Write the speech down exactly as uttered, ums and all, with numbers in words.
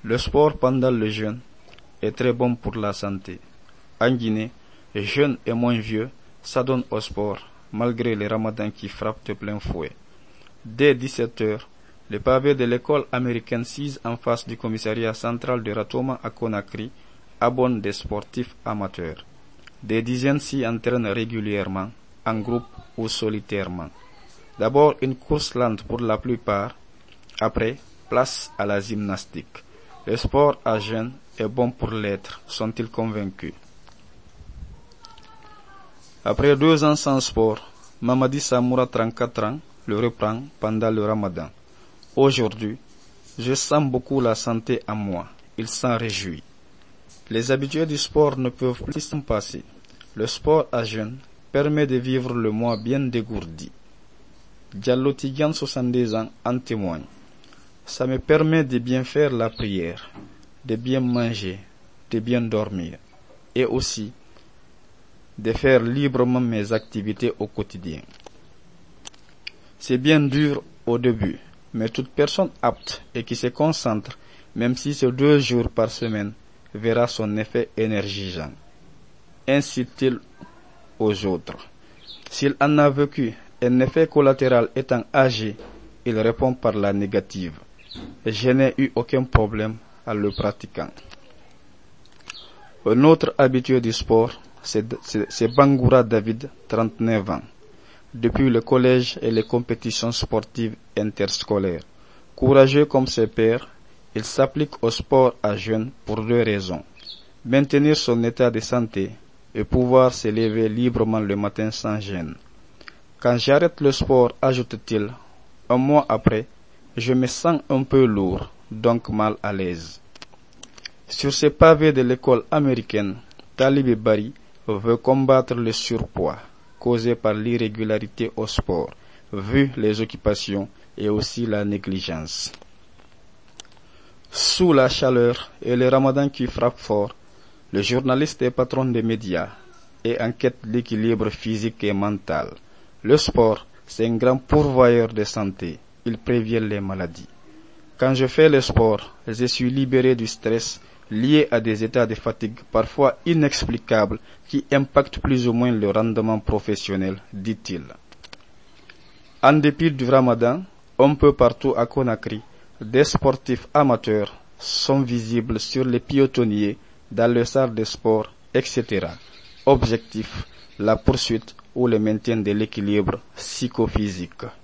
Le sport pendant le jeûne est très bon pour la santé. En Guinée, jeunes et moins vieux s'adonnent au sport malgré les ramadans qui frappent de plein fouet. Dès dix-sept heures, les pavés de l'école américaine six en face du commissariat central de Ratoma à Conakry abonnent des sportifs amateurs. Des dizaines s'y entraînent régulièrement, en groupe ou solitairement. D'abord une course lente pour la plupart, après place à la gymnastique. Le sport à jeûne est bon pour l'être, sont-ils convaincus? Après deux ans sans sport, Mamadi Samoura, trente-quatre ans, le reprend pendant le ramadan. Aujourd'hui, je sens beaucoup la santé en moi. Il s'en réjouit. Les habitués du sport ne peuvent plus s'en passer. Le sport à jeûne permet de vivre le mois bien dégourdi. Diallo Tidiane, soixante-deux ans, en témoigne. Ça me permet de bien faire la prière, de bien manger, de bien dormir, et aussi de faire librement mes activités au quotidien. C'est bien dur au début, mais toute personne apte et qui se concentre, même si c'est deux jours par semaine, verra son effet énergisant. Incite-t-il aux autres. S'il en a vécu un effet collatéral étant âgé, il répond par la négative. Je n'ai eu aucun problème en le pratiquant. Un autre habitué du sport, c'est Bangoura David, trente-neuf ans. Depuis le collège et les compétitions sportives interscolaires. Courageux comme ses pairs, il s'applique au sport à jeûne pour deux raisons. Maintenir son état de santé et pouvoir se lever librement le matin sans gêne. Quand j'arrête le sport, ajoute-t-il, un mois après, je me sens un peu lourd, donc mal à l'aise. Sur ces pavés de l'école américaine, Talibé Bari veut combattre le surpoids causé par l'irrégularité au sport, vu les occupations et aussi la négligence. Sous la chaleur et le ramadan qui frappe fort, le journaliste et patron des médias est en quête d'équilibre physique et mental. Le sport, c'est un grand pourvoyeur de santé. Il prévient les maladies. Quand je fais le sport, je suis libéré du stress lié à des états de fatigue parfois inexplicables qui impactent plus ou moins le rendement professionnel, dit-il. En dépit du ramadan, un peu partout à Conakry, des sportifs amateurs sont visibles sur les piétonniers, dans le salles de sport, et cetera. Objectif, la poursuite ou le maintien de l'équilibre psychophysique.